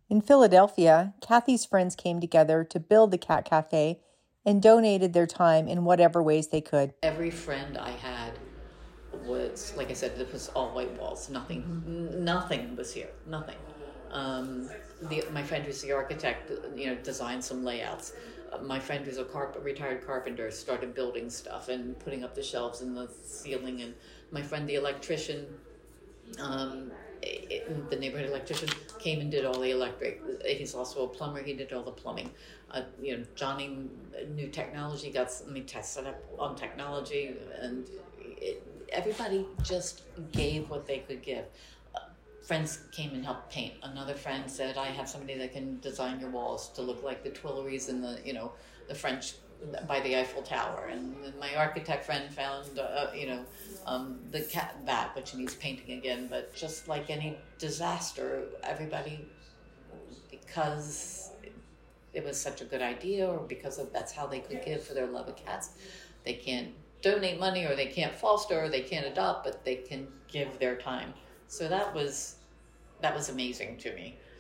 In Philadelphia, Kathy's friends came together to build the Cat Cafe and donated their time in whatever ways they could. Every friend I had was, like I said, it was all white walls. Nothing was here. Nothing. Um, my friend who's the architect, designed some layouts. My friend who's a retired carpenter started building stuff and putting up the shelves in the ceiling. And my friend, the electrician, um, the neighborhood electrician, came and did all the electric. He's also a plumber. He did all the plumbing. Johnny knew technology, got me tested up on technology, and everybody just gave what they could give. Friends came and helped paint. Another friend said, I have somebody that can design your walls to look like the Tuileries and the French by the Eiffel Tower. And then my architect friend found, the cat bat, which needs painting again. But just like any disaster, everybody, because it was such a good idea, or because that's how they could give for their love of cats, they can't donate money, or they can't foster, or they can't adopt, but they can give their time. So that was amazing to me.